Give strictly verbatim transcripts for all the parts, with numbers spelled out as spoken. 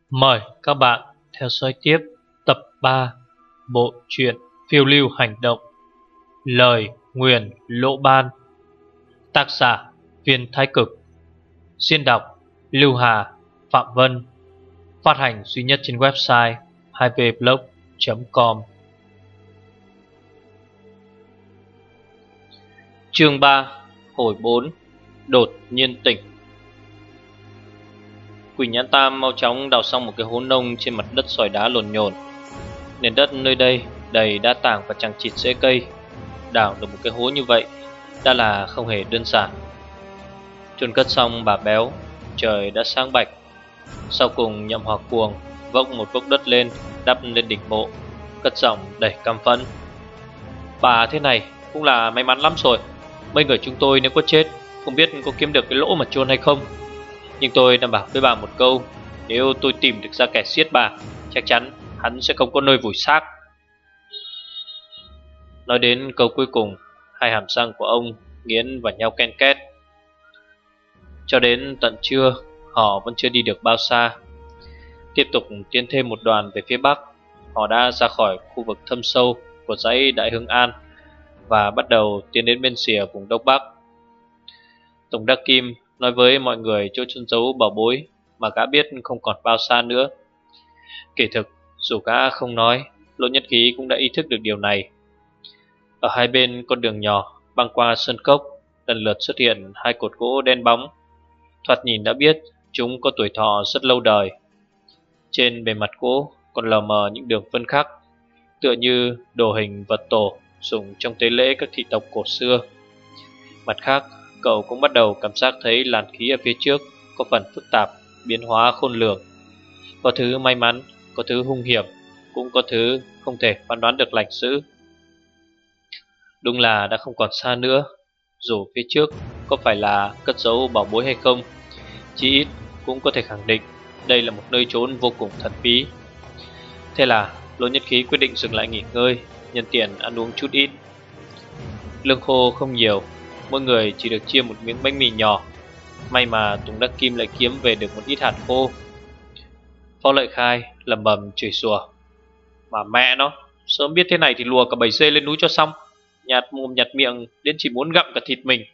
Mời các bạn theo dõi tiếp tập ba bộ truyện phiêu lưu hành động Lời Nguyền Lỗ Ban. Tác giả Viên Thái Cực. Diễn đọc Lưu Hà, Phạm Vân. Phát hành duy nhất trên website hai v blog chấm com. Chương ba. Hồi bốn. Đột nhiên tỉnh. Quỷ Nhãn Tam mau chóng đào xong một cái hố nông trên mặt đất sỏi đá lồn nhồn. Nền đất nơi đây đầy đá tảng và chằng chịt rễ cây. Đào được một cái hố như vậy đã là không hề đơn giản. Chôn cất xong bà béo, trời đã sáng bạch. Sau cùng Nhậm Hòa Cuồng vốc một vốc đất lên, đắp lên đỉnh mộ, cất giọng đầy căm phẫn: "Bà thế này cũng là may mắn lắm rồi. Mấy người chúng tôi nếu có chết, không biết có kiếm được cái lỗ mà chôn hay không. Nhưng tôi đảm bảo với bà một câu, nếu tôi tìm được ra kẻ giết bà, chắc chắn hắn sẽ không có nơi vùi xác." Nói đến câu cuối cùng, hai hàm răng của ông nghiến vào nhau ken két. Cho đến tận trưa, họ vẫn chưa đi được bao xa. Tiếp tục tiến thêm một đoạn về phía bắc, họ đã ra khỏi khu vực thâm sâu của dãy Đại Hưng An và bắt đầu tiến đến bên rìa vùng đông bắc. Tổng đắc Kim nói với mọi người chỗ chôn giấu bảo bối mà gã biết không còn bao xa nữa. Kỳ thực, dù gã không nói, Lỗ Nhất Khí cũng đã ý thức được điều này. Ở hai bên con đường nhỏ băng qua sơn cốc, lần lượt xuất hiện hai cột gỗ đen bóng. Thoạt nhìn đã biết chúng có tuổi thọ rất lâu đời. Trên bề mặt gỗ còn lờ mờ những đường vân khắc, tựa như đồ hình vật tổ dùng trong tế lễ các thị tộc cổ xưa. Mặt khác, cậu cũng bắt đầu cảm giác thấy làn khí ở phía trước có phần phức tạp, biến hóa khôn lường. Có thứ may mắn, có thứ hung hiểm, cũng có thứ không thể phán đoán được lành dữ. Đúng là đã không còn xa nữa. Dù phía trước có phải là cất giấu bảo bối hay không, chí ít cũng có thể khẳng định đây là một nơi trốn vô cùng thần bí. Thế là Lỗ Nhất Khí quyết định dừng lại nghỉ ngơi, nhân tiện ăn uống chút ít. Lương khô không nhiều, mỗi người chỉ được chia một miếng bánh mì nhỏ. May mà Tùng Đắc Kim lại kiếm về được một ít hạt khô. Phó Lợi Khai lầm bầm chửi rủa: "Mà mẹ nó, sớm biết thế này thì lùa cả bầy dê lên núi cho xong. Nhạt mồm nhạt miệng đến chỉ muốn gặm cả thịt mình."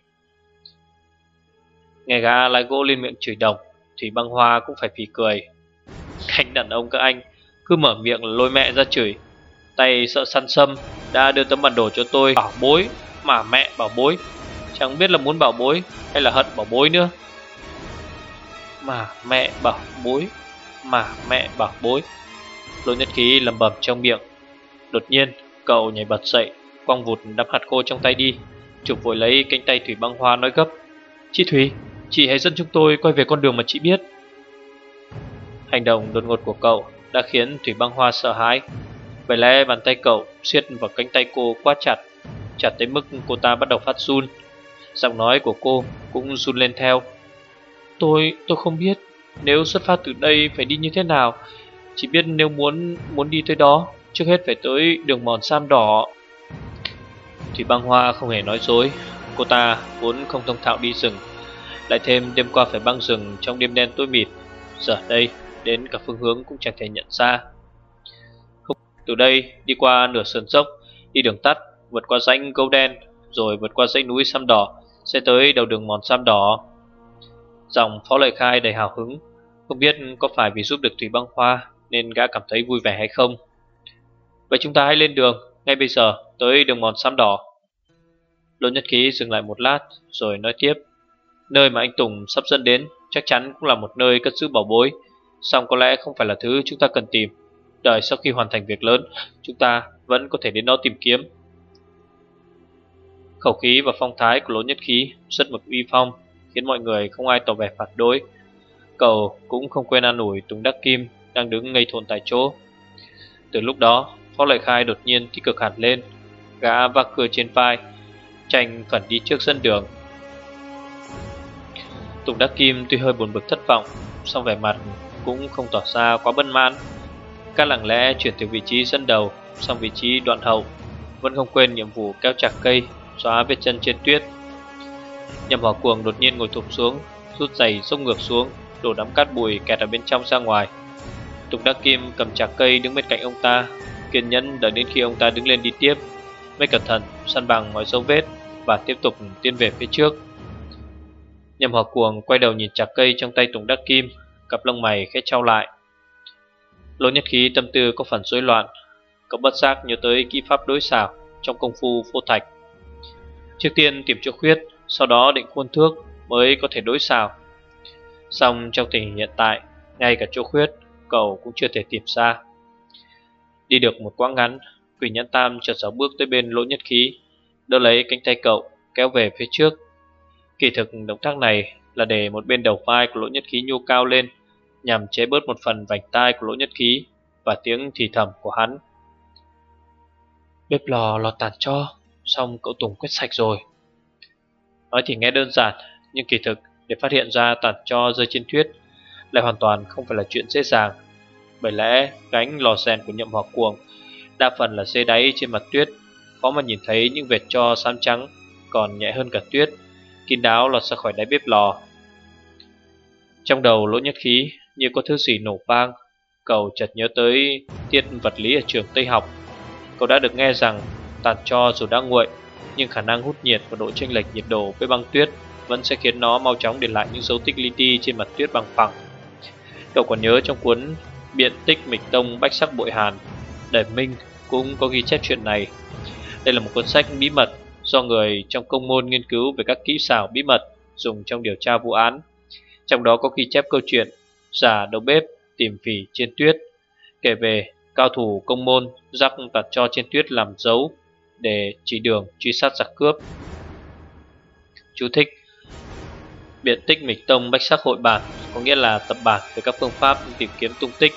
Nghe gã lái gỗ lên miệng chửi đồng, Thủy Băng Hoa cũng phải phì cười. Cánh đàn ông các anh cứ mở miệng là lôi mẹ ra chửi. Tay sợ săn sâm đã đưa tấm bản đồ cho tôi, bảo bối, mà mẹ bảo bối. Chẳng biết là muốn bảo bối hay là hận bảo bối nữa. Mà mẹ bảo bối, mà mẹ bảo bối. Lỗ Nhất Khí lầm bầm trong miệng. Đột nhiên cậu nhảy bật dậy, quăng vụt đắp hạt khô trong tay đi, chụp vội lấy cánh tay Thủy Băng Hoa nói gấp: "Chị Thủy, chị hãy dẫn chúng tôi quay về con đường mà chị biết." Hành động đột ngột của cậu đã khiến Thủy Băng Hoa sợ hãi. Bởi lẽ bàn tay cậu siết vào cánh tay cô quá chặt, chặt tới mức cô ta bắt đầu phát run. Giọng nói của cô cũng run lên theo. Tôi, tôi không biết nếu xuất phát từ đây phải đi như thế nào. Chỉ biết nếu muốn muốn đi tới đó, trước hết phải tới đường mòn sam đỏ." Thủy Băng Hoa không hề nói dối. Cô ta vốn không thông thạo đi rừng, lại thêm đêm qua phải băng rừng trong đêm đen tối mịt, giờ đây đến cả phương hướng cũng chẳng thể nhận ra. Không, từ đây đi qua nửa sườn dốc, đi đường tắt, vượt qua rãnh Gấu Đen, rồi vượt qua dãy núi Sam Đỏ, sẽ tới đầu đường mòn Sam Đỏ. Giọng Phó Lợi Khai đầy hào hứng. Không biết có phải vì giúp được Thủy Băng Hoa nên gã cảm thấy vui vẻ hay không. Vậy chúng ta hãy lên đường ngay bây giờ, tới đường mòn Sam Đỏ. Lỗ Nhất Khí dừng lại một lát rồi nói tiếp: "Nơi mà anh Tùng sắp dẫn đến chắc chắn cũng là một nơi cất giữ bảo bối, song có lẽ không phải là thứ chúng ta cần tìm. Đợi sau khi hoàn thành việc lớn, chúng ta vẫn có thể đến đó tìm kiếm." Khẩu khí và phong thái của Lỗ Nhất Khí rất mực uy phong, khiến mọi người không ai tỏ vẻ phản đối. Cậu cũng không quên an ủi Tùng Đắc Kim đang đứng ngây thồn tại chỗ. Từ lúc đó, Phó Lợi Khai đột nhiên tích cực hẳn lên. Gã vác cưa trên vai, tranh phần đi trước dẫn đường. Tùng Đắc Kim tuy hơi buồn bực thất vọng, song vẻ mặt cũng không tỏ ra quá bất mãn. Các lặng lẽ chuyển từ vị trí dẫn đầu sang vị trí đoạn hậu, vẫn không quên nhiệm vụ kéo chặt cây, xóa vết chân trên tuyết. Nhậm Hòa Cuồng đột nhiên ngồi thụp xuống, rút giày xốc ngược xuống, đổ đám cát bụi kẹt ở bên trong ra ngoài. Tùng Đắc Kim cầm chạc cây đứng bên cạnh ông ta, kiên nhẫn đợi đến khi ông ta đứng lên đi tiếp, mới cẩn thận săn bằng mọi dấu vết và tiếp tục tiến về phía trước. Nhậm Hỏa Cuồng quay đầu nhìn chạc cây trong tay Tùng Đắc Kim, cặp lông mày khẽ chau lại. Lỗ Nhất Khí tâm tư có phần rối loạn, cậu bất giác nhớ tới kỹ pháp đối xảo trong công phu phô thạch. Trước tiên tìm chỗ khuyết, sau đó định khuôn thước mới có thể đối xảo. Song trong tình hình hiện tại, ngay cả chỗ khuyết cậu cũng chưa thể tìm ra. Đi được một quãng ngắn, Quỷ Nhãn Tam chợt giấu bước tới bên Lỗ Nhất Khí, đỡ lấy cánh tay cậu kéo về phía trước. Kỳ thực động tác này là để một bên đầu vai của Lỗ Nhất Khí nhô cao lên, nhằm chế bớt một phần vành tai của Lỗ Nhất Khí và tiếng thì thầm của hắn. Bếp lò lò tàn tro, xong cậu Tùng quét sạch rồi. Nói thì nghe đơn giản, nhưng kỳ thực để phát hiện ra tàn tro rơi trên tuyết lại hoàn toàn không phải là chuyện dễ dàng. Bởi lẽ cánh lò rèn của Nhậm Hỏa Cuồng đa phần là dê đáy trên mặt tuyết, khó mà nhìn thấy những vệt tro xám trắng còn nhẹ hơn cả tuyết kín đáo lọt ra khỏi đáy bếp lò. Trong đầu Lỗ Nhất Khí như có thứ gì nổ vang. Cậu chợt nhớ tới tiết vật lý ở trường Tây học. Cậu đã được nghe rằng tàn tro dù đã nguội, nhưng khả năng hút nhiệt và độ chênh lệch nhiệt độ với băng tuyết vẫn sẽ khiến nó mau chóng để lại những dấu tích li ti trên mặt tuyết bằng phẳng. Cậu còn nhớ trong cuốn Biện tích Mịch Tông Bách Sắc Bội Hàn, Đề Minh cũng có ghi chép chuyện này. Đây là một cuốn sách bí mật do người trong công môn nghiên cứu về các kỹ xảo bí mật dùng trong điều tra vụ án. Trong đó có ghi chép câu chuyện giả đầu bếp tìm phỉ trên tuyết, kể về cao thủ công môn rắc tạt tro trên tuyết làm dấu để chỉ đường truy sát giặc cướp. Chú thích: Biện tích Mịch Tông Bách Sắc Hội Bản có nghĩa là tập bản về các phương pháp tìm kiếm tung tích.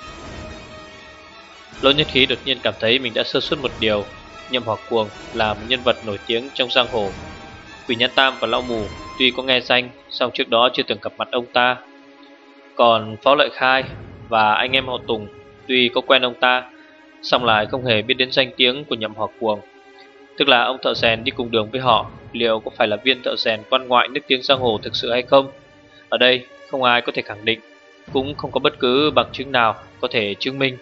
Lỗ Nhất Khí đột nhiên cảm thấy mình đã sơ suất một điều. Nhậm Hỏa Cuồng là một nhân vật nổi tiếng trong giang hồ. Quỷ Nhãn Tam và Lão Mù tuy có nghe danh, song trước đó chưa từng gặp mặt ông ta. Còn Phó Lợi Khai và anh em họ Tùng tuy có quen ông ta, song lại không hề biết đến danh tiếng của Nhậm Hỏa Cuồng. Tức là ông thợ rèn đi cùng đường với họ liệu có phải là viên thợ rèn quan ngoại nức tiếng giang hồ thực sự hay không? Ở đây không ai có thể khẳng định, cũng không có bất cứ bằng chứng nào có thể chứng minh.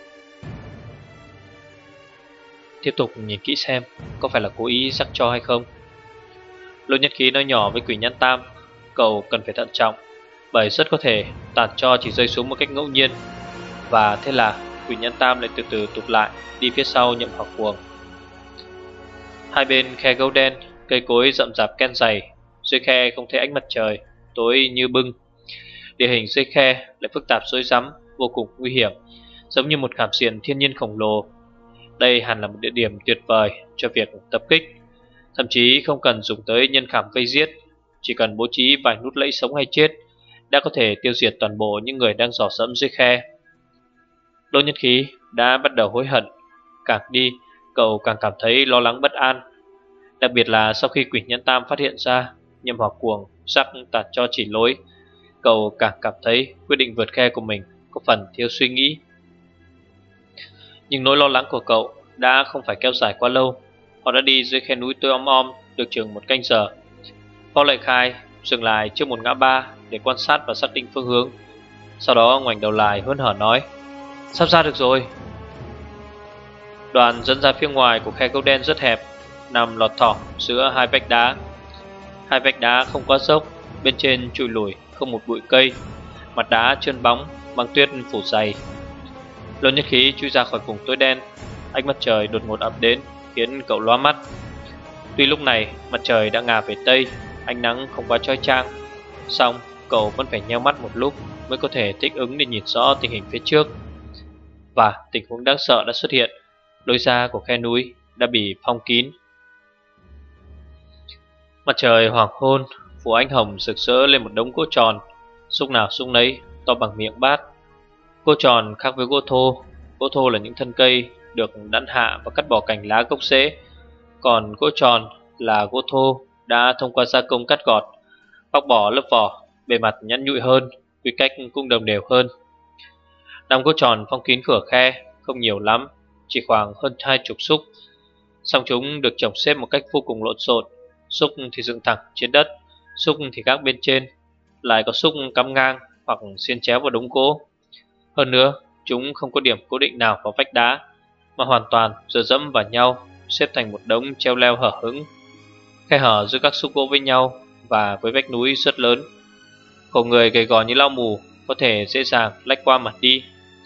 Tiếp tục nhìn kỹ xem có phải là cố ý rắc cho hay không. Lỗ Nhất Khí nói nhỏ với Quỷ Nhãn Tam, cậu cần phải thận trọng, bởi rất có thể tàn tro chỉ rơi xuống một cách ngẫu nhiên. Và thế là Quỷ Nhãn Tam lại từ từ tụt lại đi phía sau Nhậm Hỏa Cuồng. Hai bên khe gấu đen, cây cối rậm rạp ken dày, dưới khe không thấy ánh mặt trời, tối như bưng. Địa hình dưới khe lại phức tạp rối rắm, vô cùng nguy hiểm, giống như một khảm xiển thiên nhiên khổng lồ. Đây hẳn là một địa điểm tuyệt vời cho việc tập kích. Thậm chí không cần dùng tới nhân khảm vây giết, chỉ cần bố trí vài nút lẫy sống hay chết đã có thể tiêu diệt toàn bộ những người đang dò dẫm dưới khe. Lỗ Nhất Khí đã bắt đầu hối hận. Càng đi, cậu càng cảm thấy lo lắng bất an. Đặc biệt là sau khi Quỷ Nhãn Tam phát hiện ra Nhậm Hỏa Cuồng rắc tạt cho chỉ lối, cậu càng cảm thấy quyết định vượt khe của mình có phần thiếu suy nghĩ. Nhưng nỗi lo lắng của cậu đã không phải kéo dài quá lâu. Họ đã đi dưới khe núi tối om om được chừng một canh giờ. Phó Lợi Khai dừng lại trước một ngã ba để quan sát và xác định phương hướng. Sau đó ngoảnh đầu lại hớn hở nói: Sắp ra được rồi. Đoàn dẫn ra phía ngoài của khe gấu đen rất hẹp, nằm lọt thỏm giữa hai vách đá. Hai vách đá không quá dốc, bên trên trụi lủi không một bụi cây, mặt đá trơn bóng, băng tuyết phủ dày. Lỗ Nhất Khí chui ra khỏi vùng tối đen. Ánh mặt trời đột ngột ập đến khiến cậu lóa mắt. Tuy lúc này mặt trời đã ngả về tây, ánh nắng không quá chói chang, song cậu vẫn phải nheo mắt một lúc mới có thể thích ứng để nhìn rõ tình hình phía trước. Và tình huống đáng sợ đã xuất hiện. Lối ra của khe núi đã bị phong kín. Mặt trời hoàng hôn phủ ánh hồng rực rỡ lên một đống gỗ tròn, xúc nào xúc nấy, to bằng miệng bát. Gỗ tròn khác với gỗ thô. Gỗ thô là những thân cây được đắn hạ và cắt bỏ cành lá gốc rễ, còn gỗ tròn là gỗ thô đã thông qua gia công cắt gọt, bóc bỏ lớp vỏ, bề mặt nhẵn nhụi hơn, quy cách cũng đồng đều hơn. Đám gỗ tròn phong kín cửa khe không nhiều lắm, chỉ khoảng hơn hai chục xúc, song chúng được chồng xếp một cách vô cùng lộn xộn. Xúc thì dựng thẳng trên đất, xúc thì gác bên trên, lại có xúc cắm ngang hoặc xiên chéo vào đống gỗ. Hơn nữa, Chúng không có điểm cố định nào vào vách đá, mà hoàn toàn dựa dẫm vào nhau, xếp thành một đống treo leo hở hững. Khe hở giữa các xúc gỗ với nhau và với vách núi rất lớn. Cổ người gầy gò như lão mù có thể dễ dàng lách qua mặt đi.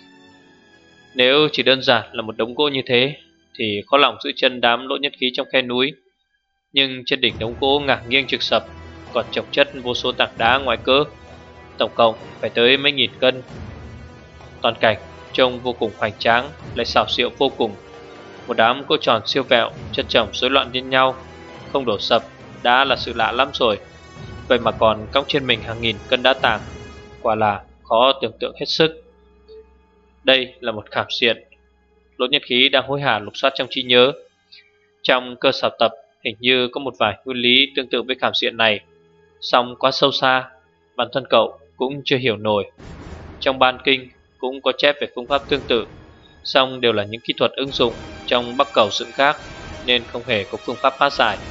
Nếu chỉ đơn giản là một đống gỗ như thế thì khó lòng giữ chân đám lỗ nhất khí trong khe núi. Nhưng trên đỉnh đống gỗ ngả nghiêng trực sập còn chồng chất vô số tảng đá ngoài cỡ, tổng cộng phải tới mấy nghìn cân. Toàn cảnh trông vô cùng hoành tráng, lại xảo xịu vô cùng. Một đám cỗ tròn siêu vẹo chất chồng rối loạn lên nhau, không đổ sập đã là sự lạ lắm rồi. Vậy mà còn cõng trên mình hàng nghìn cân đá tảng, quả là khó tưởng tượng hết sức. Đây là một khảm diện. Lỗ nhất khí đang hối hả lục soát trong trí nhớ. Trong cơ sở tập hình như có một vài nguyên lý tương tự với khảm diện này, song quá sâu xa, bản thân cậu cũng chưa hiểu nổi. Trong ban kinh cũng có chép về phương pháp tương tự, song đều là những kỹ thuật ứng dụng trong bắc cầu dựng khác, nên không hề có phương pháp phá giải.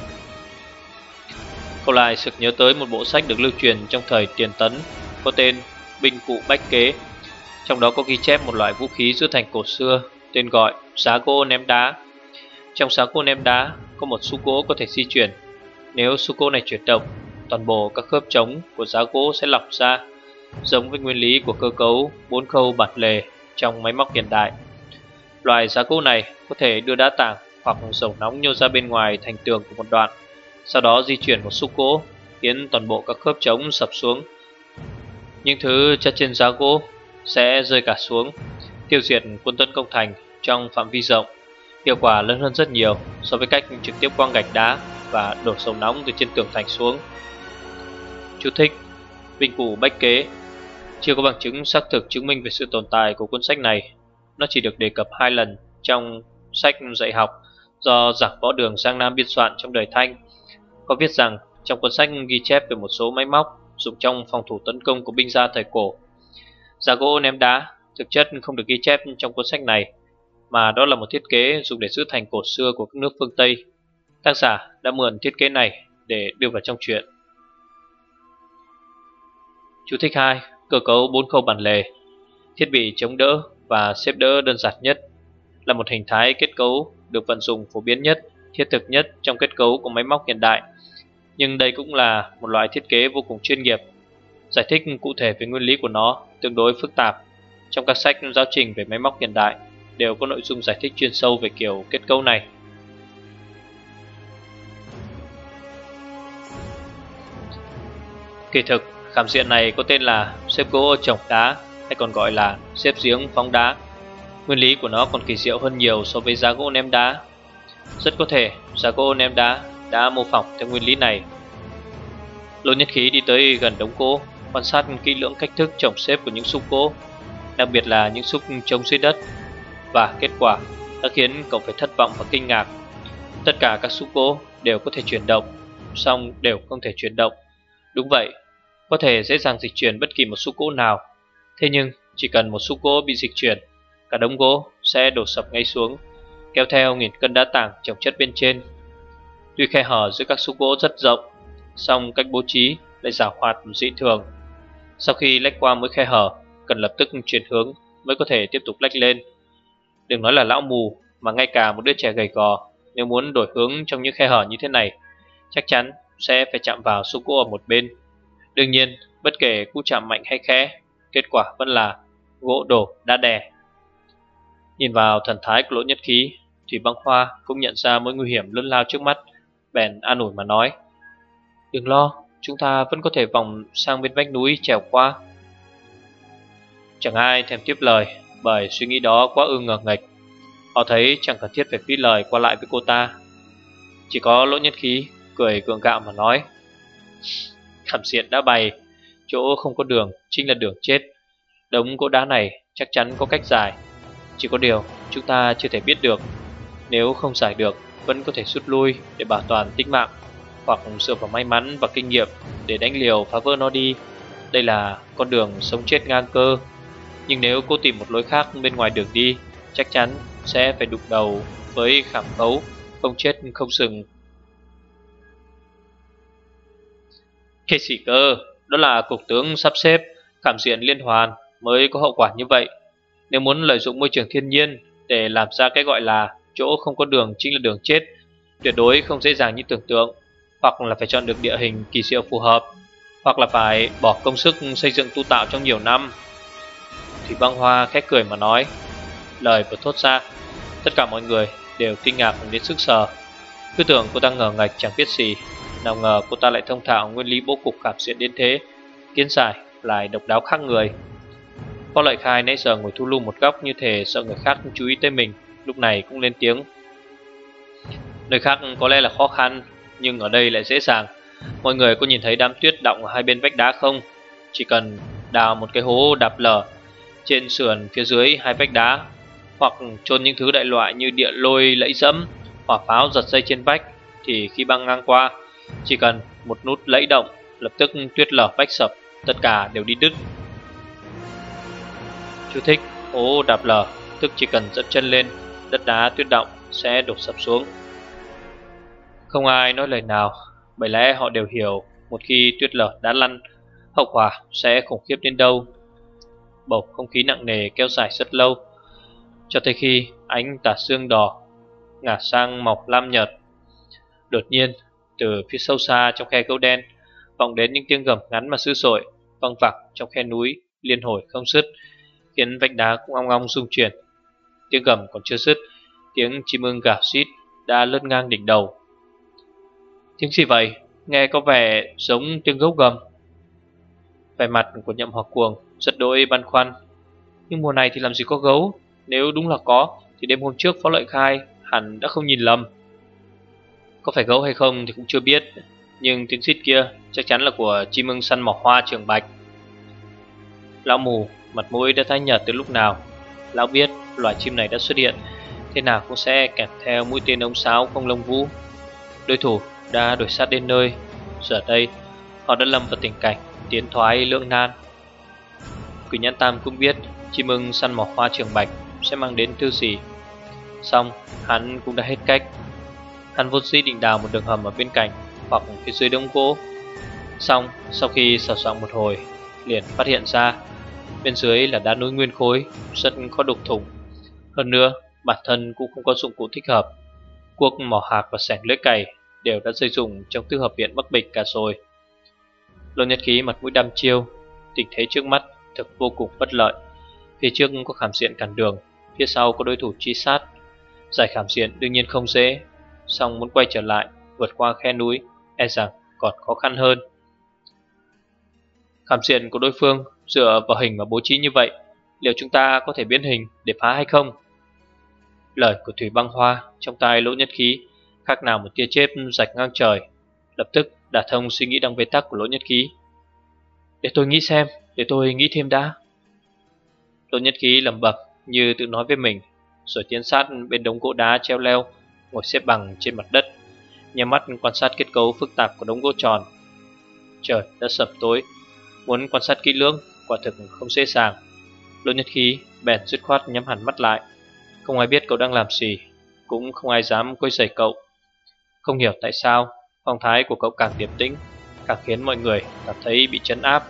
Cậu lại sực nhớ tới một bộ sách được lưu truyền trong thời Tiền Tấn, có tên Binh Cụ Bách Kế. Trong đó có ghi chép một loại vũ khí giữ thành cổ xưa, tên gọi giá gỗ ném đá. Trong giá gỗ ném đá có một xúc gỗ có thể di chuyển. Nếu xúc gỗ này chuyển động, toàn bộ các khớp trống của giá gỗ sẽ lỏng ra, giống với nguyên lý của cơ cấu bốn khâu bản lề trong máy móc hiện đại. Loại giá gỗ này có thể đưa đá tảng hoặc dầu nóng nhô ra bên ngoài thành tường của một đoạn, sau đó di chuyển một xúc gỗ, khiến toàn bộ các khớp trống sập xuống. Những thứ chất trên giá gỗ sẽ rơi cả xuống, tiêu diệt quân tấn công thành trong phạm vi rộng. Hiệu quả lớn hơn rất nhiều so với cách trực tiếp quăng gạch đá và đổ dầu nóng từ trên tường thành xuống. Chú thích: Binh Cụ Bách Kế. Chưa có bằng chứng xác thực chứng minh về sự tồn tại của cuốn sách này. Nó chỉ được đề cập hai lần trong sách dạy học do giảng võ đường Giang Nam biên soạn trong đời Thanh. Có viết rằng trong cuốn sách ghi chép về một số máy móc dùng trong phòng thủ tấn công của binh gia thời cổ. Giá gỗ ném đá thực chất không được ghi chép trong cuốn sách này, mà đó là một thiết kế dùng để giữ thành cổ xưa của các nước phương Tây. Tác giả đã mượn thiết kế này để đưa vào trong truyện. Chú thích hai. Cơ cấu bốn khâu bản lề. Thiết bị chống đỡ và xếp đỡ đơn giản nhất là một hình thái kết cấu được vận dụng phổ biến nhất, thiết thực nhất trong kết cấu của máy móc hiện đại. Nhưng đây cũng là một loại thiết kế vô cùng chuyên nghiệp. Giải thích cụ thể về nguyên lý của nó tương đối phức tạp. Trong các sách giáo trình về máy móc hiện đại đều có nội dung giải thích chuyên sâu về kiểu kết cấu này. Kỳ thực, khảm diện này có tên là xếp gỗ trồng đá, hay còn gọi là xếp giếng phóng đá. Nguyên lý của nó còn kỳ diệu hơn nhiều so với giá gỗ ném đá. Rất có thể giá gỗ ném đá đã mô phỏng theo nguyên lý này. Lỗ nhất khí đi tới gần đống gỗ, quan sát kỹ lưỡng cách thức trồng xếp của những xúc gỗ, đặc biệt là những xúc trống dưới đất, và kết quả đã khiến cậu phải thất vọng và kinh ngạc. Tất cả các xúc gỗ đều có thể chuyển động, song đều không thể chuyển động. Đúng vậy, có thể dễ dàng dịch chuyển bất kỳ một xúc gỗ nào. Thế nhưng chỉ cần một xúc gỗ bị dịch chuyển, cả đống gỗ sẽ đổ sập ngay xuống, kéo theo nghìn cân đá tảng chồng chất bên trên. Tuy khe hở giữa các xúc gỗ rất rộng, song cách bố trí lại giàu hoạt dị thường. Sau khi lách qua mỗi khe hở, cần lập tức chuyển hướng mới có thể tiếp tục lách lên. Đừng nói là lão mù, mà ngay cả một đứa trẻ gầy gò, nếu muốn đổi hướng trong những khe hở như thế này, chắc chắn sẽ phải chạm vào xúc gỗ ở một bên. Đương nhiên, bất kể cú chạm mạnh hay khẽ, kết quả vẫn là gỗ đổ đá đè. Nhìn vào thần thái của Lỗ Nhất Khí, Thủy Băng Hoa cũng nhận ra mối nguy hiểm lớn lao trước mắt, bèn an ủi mà nói: Đừng lo, chúng ta vẫn có thể vòng sang bên vách núi trèo qua. Chẳng ai thèm tiếp lời, bởi suy nghĩ đó quá ư ngờ nghệch. Họ thấy chẳng cần thiết phải phí lời qua lại với cô ta. Chỉ có Lỗ Nhất Khí cười gượng gạo mà nói: Khảm diện đã bày, chỗ không có đường chính là đường chết. Đống gỗ đá này chắc chắn có cách giải, chỉ có điều chúng ta chưa thể biết được. Nếu không giải được, vẫn có thể rút lui để bảo toàn tính mạng, hoặc dựa vào may mắn và kinh nghiệm để đánh liều phá vỡ nó đi. Đây là con đường sống chết ngang cơ. Nhưng nếu cô tìm một lối khác bên ngoài đường đi, chắc chắn sẽ phải đụng đầu với khảm khấu, không chết không sừng. Cái gì cơ? Đó là cục tướng sắp xếp khảm diện liên hoàn mới có hậu quả như vậy. Nếu muốn lợi dụng môi trường thiên nhiên để làm ra cái gọi là chỗ không có đường chính là đường chết, tuyệt đối không dễ dàng như tưởng tượng. Hoặc là phải chọn được địa hình kỳ diệu phù hợp, hoặc là phải bỏ công sức xây dựng tu tạo trong nhiều năm. Thủy Băng Hoa khẽ cười mà nói. Lời vừa thốt ra, tất cả mọi người đều kinh ngạc đến sức sờ. Cứ tưởng cô ta ngờ ngạch chẳng biết gì, nào ngờ cô ta lại thông thạo nguyên lý bố cục cảm diện đến thế, kiến giải lại độc đáo khác người. Phó Lợi Khai nãy giờ ngồi thu lu một góc như thể sợ người khác chú ý tới mình, lúc này cũng lên tiếng. Nơi khác có lẽ là khó khăn, nhưng ở đây lại dễ dàng. Mọi người có nhìn thấy đám tuyết đọng ở hai bên vách đá không? Chỉ cần đào một cái hố đạp lở trên sườn phía dưới hai vách đá, hoặc chôn những thứ đại loại như địa lôi lẫy dẫm, hỏa pháo giật dây trên vách, thì khi băng ngang qua, chỉ cần một nút lẫy động, lập tức tuyết lở vách sập, tất cả đều đi đứt. Chú thích: hố đạp lở tức chỉ cần dẫm chân lên, đất đá tuyết động sẽ đổ sập xuống. Không ai nói lời nào, bởi lẽ họ đều hiểu một khi tuyết lở đá lăn, hậu quả sẽ khủng khiếp đến đâu. Bầu không khí nặng nề kéo dài rất lâu, cho tới khi ánh tà sương đỏ ngả sang màu lam nhợt. Đột nhiên, từ phía sâu xa trong khe gấu đen vọng đến những tiếng gầm ngắn mà dữ dội, văng vẳng trong khe núi liên hồi không dứt, khiến vách đá cũng ong ong rung chuyển. Tiếng gầm còn chưa dứt, tiếng chim ưng gào rít đã lướt ngang đỉnh đầu. Tiếng gì vậy? Nghe có vẻ giống tiếng gấu gầm. Vẻ mặt của Nhậm Hoặc Cuồng rất đỗi băn khoăn. Nhưng mùa này thì làm gì có gấu? Nếu đúng là có thì đêm hôm trước Phó Lợi Khai hẳn đã không nhìn lầm. Có phải gấu hay không thì cũng chưa biết, nhưng tiếng rít kia chắc chắn là của chim ưng săn mỏ hoa Trường Bạch. Lão mù mặt mũi đã tái nhợt từ lúc nào. Lão biết loài chim này đã xuất hiện, thế nào cũng sẽ kèm theo mũi tên ống sáo không lông vũ. Đối thủ đã đuổi sát đến nơi, giờ đây họ đã lâm vào tình cảnh tiến thoái lưỡng nan. Quỷ Nhãn Tam cũng biết chim ưng săn mỏ hoa Trường Bạch sẽ mang đến thứ gì, song hắn cũng đã hết cách. Hắn vốn dĩ định đào một đường hầm ở bên cạnh hoặc phía dưới đống gỗ, song sau khi sờ soạng một hồi liền phát hiện ra bên dưới là đá núi nguyên khối, rất khó đục thủng. Hơn nữa bản thân cũng không có dụng cụ thích hợp. Cuốc mỏ hạc và xẻng lưỡi cày đều đã rơi dụng trong tư hợp viện Bắc Bịch cả rồi. Lô Nhất Khí mặt mũi đăm chiêu, tình thế trước mắt thực vô cùng bất lợi. Phía trước có khảm diện cản đường, phía sau có đối thủ truy sát. Giải khảm diện đương nhiên không dễ, song muốn quay trở lại vượt qua khe núi e rằng còn khó khăn hơn. Khảm diện của đối phương dựa vào hình mà bố trí như vậy, liệu chúng ta có thể biến hình để phá hay không? Lời của Thủy Băng Hoa trong tai Lỗ Nhất Khí khác nào một tia chớp rạch ngang trời, lập tức đả thông suy nghĩ đang bế tắc của Lỗ Nhất Khí. Để tôi nghĩ xem, để tôi nghĩ thêm đã. Lỗ Nhất Khí lẩm bẩm như tự nói với mình, rồi tiến sát bên đống gỗ đá treo leo ngồi xếp bằng trên mặt đất, nhắm mắt quan sát kết cấu phức tạp của đống gỗ tròn. Trời đã sập tối, muốn quan sát kỹ lưỡng quả thực không dễ dàng. Lỗ Nhất Khí bèn dứt khoát nhắm hẳn mắt lại. Không ai biết cậu đang làm gì, cũng không ai dám quấy rầy cậu. Không hiểu tại sao phong thái của cậu càng điềm tĩnh, càng khiến mọi người cảm thấy bị trấn áp.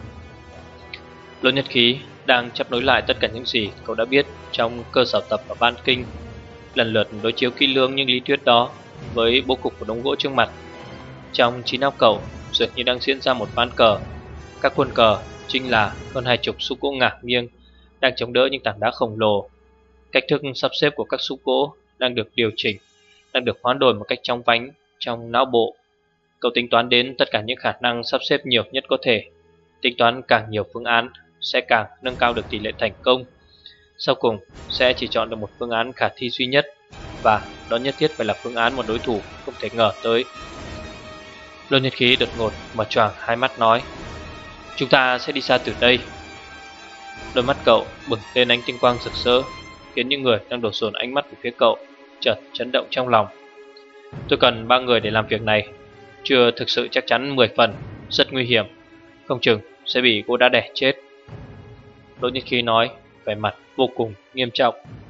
Lỗ Nhất Khí đang chấp nối lại tất cả những gì cậu đã biết trong cơ sở tập ở Ban Kinh, lần lượt đối chiếu kỹ lưỡng những lý thuyết đó với bố cục của đống gỗ trước mặt. Trong trí não cậu dường như đang diễn ra một ván cờ. Các quân cờ chính là hơn hai chục xúc gỗ ngả nghiêng đang chống đỡ những tảng đá khổng lồ. Cách thức sắp xếp của các xúc gỗ đang được điều chỉnh, đang được hoán đổi một cách chóng vánh trong não bộ. Cậu tính toán đến tất cả những khả năng sắp xếp nhiều nhất có thể. Tính toán càng nhiều phương án sẽ càng nâng cao được tỷ lệ thành công. Sau cùng sẽ chỉ chọn được một phương án khả thi duy nhất, và đó nhất thiết phải là phương án một đối thủ không thể ngờ tới. Lô Nhất Khí đột ngột mở choàng hai mắt nói: chúng ta sẽ đi xa từ đây. Đôi mắt cậu bừng lên ánh tinh quang rực rỡ, khiến những người đang đổ dồn ánh mắt về phía cậu chợt chấn động trong lòng. Tôi cần ba người để làm việc này, chưa thực sự chắc chắn mười phần, rất nguy hiểm, không chừng sẽ bị cô đã đẻ chết. Lỗ Nhất Khí nói, vẻ mặt vô cùng nghiêm trọng.